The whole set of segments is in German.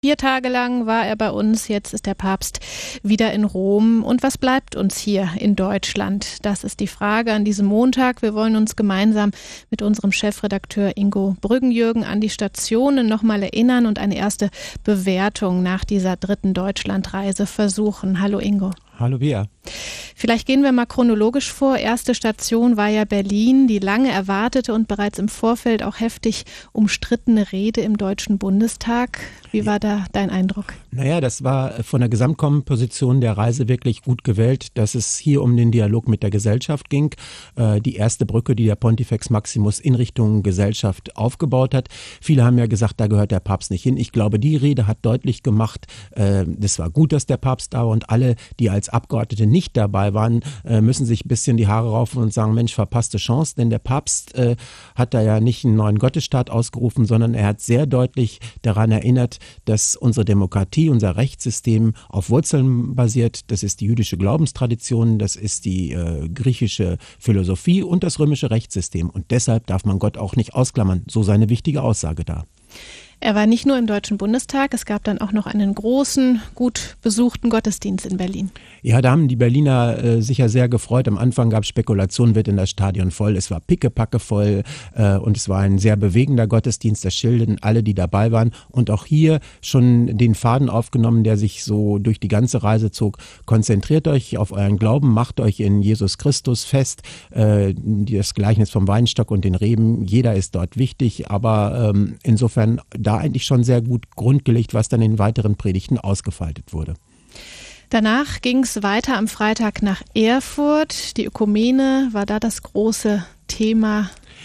4 Tage lang war er bei uns, jetzt ist der Papst wieder in Rom. Und was bleibt uns hier in Deutschland? Das ist die Frage an diesem Montag. Wir wollen uns gemeinsam mit unserem Chefredakteur Ingo Brüggenjürgen an die Stationen nochmal erinnern und eine erste Bewertung nach dieser 3. Deutschlandreise versuchen. Hallo Ingo. Hallo Bea. Vielleicht gehen wir mal chronologisch vor. Erste Station war ja Berlin, die lange erwartete und bereits im Vorfeld auch heftig umstrittene Rede im Deutschen Bundestag. Wie war da dein Eindruck? Naja, das war von der Gesamtkomposition der Reise wirklich gut gewählt, dass es hier um den Dialog mit der Gesellschaft ging. Die erste Brücke, die der Pontifex Maximus in Richtung Gesellschaft aufgebaut hat. Viele haben ja gesagt, da gehört der Papst nicht hin. Ich glaube, die Rede hat deutlich gemacht, das war gut, dass der Papst da war, und alle, die als Abgeordnete nicht dabei waren, müssen sich ein bisschen die Haare raufen und sagen, Mensch, verpasste Chance, denn der Papst hat da ja nicht einen neuen Gottesstaat ausgerufen, sondern er hat sehr deutlich daran erinnert, dass unsere Demokratie, unser Rechtssystem auf Wurzeln basiert. Das ist die jüdische Glaubenstradition, das ist die griechische Philosophie und das römische Rechtssystem. Und deshalb darf man Gott auch nicht ausklammern. So seine wichtige Aussage da. Er war nicht nur im Deutschen Bundestag, es gab dann auch noch einen großen, gut besuchten Gottesdienst in Berlin. Ja, da haben die Berliner sich ja sehr gefreut. Am Anfang gab es Spekulationen, wird denn das Stadion voll? Es war pickepacke voll und es war ein sehr bewegender Gottesdienst. Das schilderten alle, die dabei waren. Und auch hier schon den Faden aufgenommen, der sich so durch die ganze Reise zog. Konzentriert euch auf euren Glauben, macht euch in Jesus Christus fest. Das Gleichnis vom Weinstock und den Reben, jeder ist dort wichtig, aber insofern da eigentlich schon sehr gut Grund gelegt, was dann in weiteren Predigten ausgefaltet wurde. Danach ging es weiter am Freitag nach Erfurt. Die Ökumene war da das große Thema.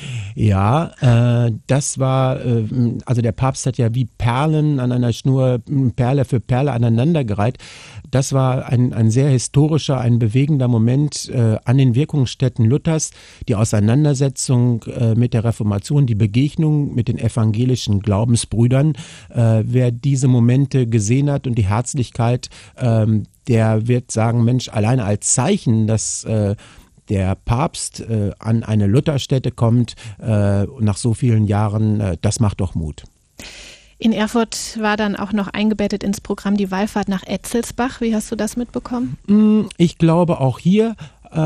Ja, das war, also der Papst hat ja wie Perlen an einer Schnur, Perle für Perle aneinandergereiht. Das war ein sehr historischer, ein bewegender Moment an den Wirkungsstätten Luthers, die Auseinandersetzung mit der Reformation, die Begegnung mit den evangelischen Glaubensbrüdern. Wer diese Momente gesehen hat und die Herzlichkeit, der wird sagen, Mensch, alleine als Zeichen, dass der Papst an eine Lutherstätte kommt nach so vielen Jahren, das macht doch Mut. In Erfurt war dann auch noch eingebettet ins Programm die Wallfahrt nach Etzelsbach. Wie hast du das mitbekommen? Ich glaube, auch hier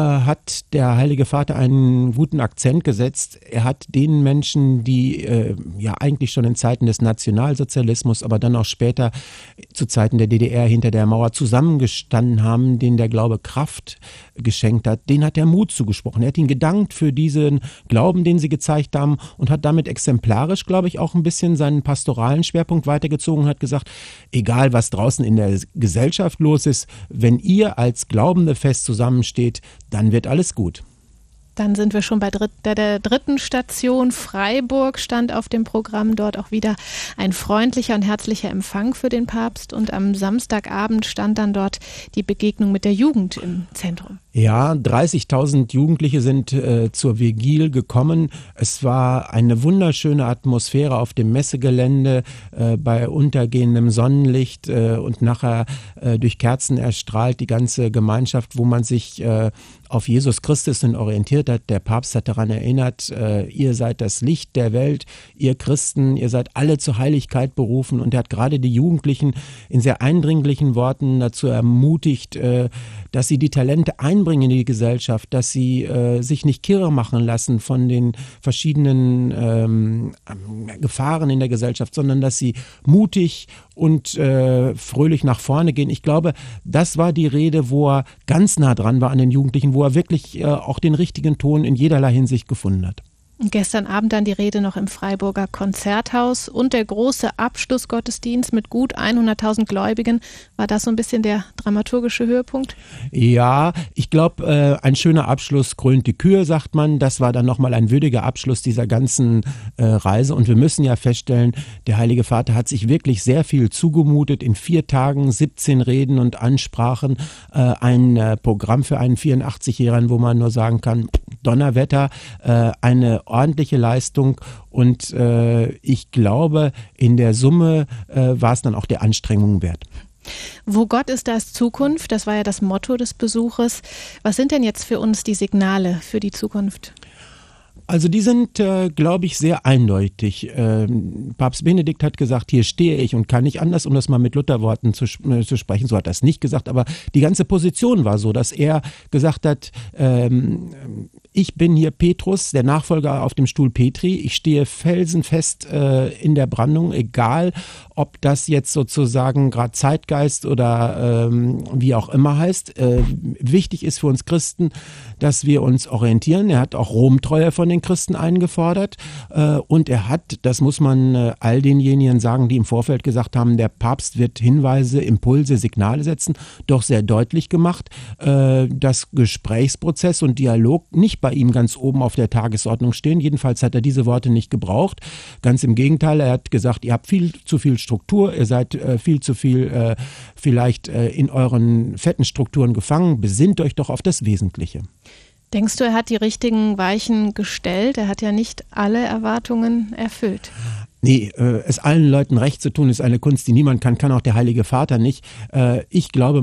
hat der Heilige Vater einen guten Akzent gesetzt. Er hat den Menschen, die ja eigentlich schon in Zeiten des Nationalsozialismus, aber dann auch später zu Zeiten der DDR hinter der Mauer zusammengestanden haben, denen der Glaube Kraft geschenkt hat, denen hat er Mut zugesprochen. Er hat ihnen gedankt für diesen Glauben, den sie gezeigt haben, und hat damit exemplarisch, glaube ich, auch ein bisschen seinen pastoralen Schwerpunkt weitergezogen und hat gesagt, egal was draußen in der Gesellschaft los ist, wenn ihr als Glaubende fest zusammensteht, dann wird alles gut. Dann sind wir schon bei der 3. Station. Freiburg stand auf dem Programm. Dort auch wieder ein freundlicher und herzlicher Empfang für den Papst. Und am Samstagabend stand dann dort die Begegnung mit der Jugend im Zentrum. Ja, 30.000 Jugendliche sind zur Vigil gekommen. Es war eine wunderschöne Atmosphäre auf dem Messegelände bei untergehendem Sonnenlicht und nachher durch Kerzen erstrahlt die ganze Gemeinschaft, wo man sich auf Jesus Christus orientiert hat. Der Papst hat daran erinnert, ihr seid das Licht der Welt, ihr Christen, ihr seid alle zur Heiligkeit berufen, und er hat gerade die Jugendlichen in sehr eindringlichen Worten dazu ermutigt, dass sie die Talente einbringen in die Gesellschaft, dass sie sich nicht kirre machen lassen von den verschiedenen Gefahren in der Gesellschaft, sondern dass sie mutig und fröhlich nach vorne gehen. Ich glaube, das war die Rede, wo er ganz nah dran war an den Jugendlichen, wo er wirklich auch den richtigen Ton in jederlei Hinsicht gefunden hat. Und gestern Abend dann die Rede noch im Freiburger Konzerthaus und der große Abschlussgottesdienst mit gut 100.000 Gläubigen. War das so ein bisschen der dramaturgische Höhepunkt? Ja, ich glaube, ein schöner Abschluss krönt die Kür, sagt man. Das war dann nochmal ein würdiger Abschluss dieser ganzen Reise. Und wir müssen ja feststellen, der Heilige Vater hat sich wirklich sehr viel zugemutet. In 4 Tagen 17 Reden und Ansprachen. Ein Programm für einen 84-Jährigen, wo man nur sagen kann, Donnerwetter, eine ordentliche Leistung, und ich glaube, in der Summe war es dann auch der Anstrengung wert. Wo Gott ist, da ist Zukunft. Das war ja das Motto des Besuches. Was sind denn jetzt für uns die Signale für die Zukunft? Also die sind, glaube ich, sehr eindeutig. Papst Benedikt hat gesagt, hier stehe ich und kann nicht anders, um das mal mit Lutherworten zu sprechen. So hat er es nicht gesagt, aber die ganze Position war so, dass er gesagt hat, ich bin hier Petrus, der Nachfolger auf dem Stuhl Petri. Ich stehe felsenfest in der Brandung, egal ob das jetzt sozusagen gerade Zeitgeist oder wie auch immer heißt. Wichtig ist für uns Christen, dass wir uns orientieren. Er hat auch Romtreue von den Christen eingefordert und er hat, das muss man all denjenigen sagen, die im Vorfeld gesagt haben, der Papst wird Hinweise, Impulse, Signale setzen, doch sehr deutlich gemacht, dass Gesprächsprozess und Dialog nicht bei ihm ganz oben auf der Tagesordnung stehen. Jedenfalls hat er diese Worte nicht gebraucht. Ganz im Gegenteil, er hat gesagt, ihr habt viel zu viel Struktur, ihr seid viel zu viel vielleicht in euren fetten Strukturen gefangen. Besinnt euch doch auf das Wesentliche. Denkst du, er hat die richtigen Weichen gestellt? Er hat ja nicht alle Erwartungen erfüllt. Nee, es allen Leuten recht zu tun, ist eine Kunst, die niemand kann auch der Heilige Vater nicht. Ich glaube,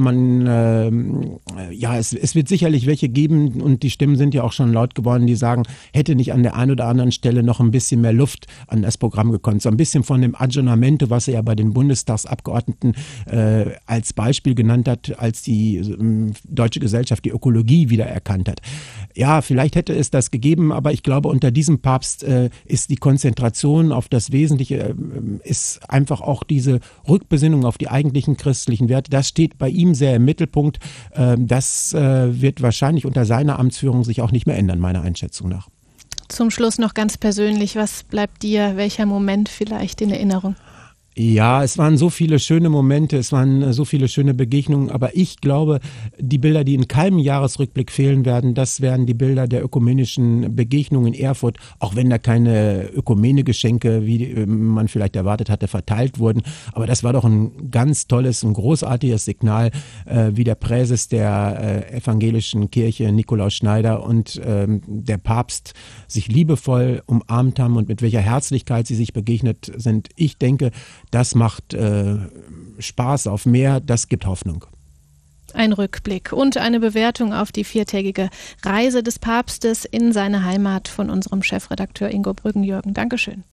es wird sicherlich welche geben und die Stimmen sind ja auch schon laut geworden, die sagen, hätte nicht an der einen oder anderen Stelle noch ein bisschen mehr Luft an das Programm gekommen. So ein bisschen von dem Aggiornamento, was er ja bei den Bundestagsabgeordneten als Beispiel genannt hat, als die Deutsche Gesellschaft die Ökologie wieder erkannt hat. Ja, vielleicht hätte es das gegeben, aber ich glaube, unter diesem Papst ist die Konzentration auf das Wesentliche, ist einfach auch diese Rückbesinnung auf die eigentlichen christlichen Werte. Das steht bei ihm sehr im Mittelpunkt. Das wird wahrscheinlich unter seiner Amtsführung sich auch nicht mehr ändern, meiner Einschätzung nach. Zum Schluss noch ganz persönlich, was bleibt dir, welcher Moment vielleicht in Erinnerung? Ja, es waren so viele schöne Momente, es waren so viele schöne Begegnungen, aber ich glaube, die Bilder, die in keinem Jahresrückblick fehlen werden, das werden die Bilder der ökumenischen Begegnungen in Erfurt, auch wenn da keine Ökumene-Geschenke, wie man vielleicht erwartet hatte, verteilt wurden. Aber das war doch ein ganz tolles, ein großartiges Signal, wie der Präses der evangelischen Kirche, Nikolaus Schneider, und der Papst sich liebevoll umarmt haben und mit welcher Herzlichkeit sie sich begegnet sind. Ich denke, das macht Spaß auf mehr, das gibt Hoffnung. Ein Rückblick und eine Bewertung auf die 4-tägige Reise des Papstes in seine Heimat von unserem Chefredakteur Ingo Brüggenjürgen. Dankeschön.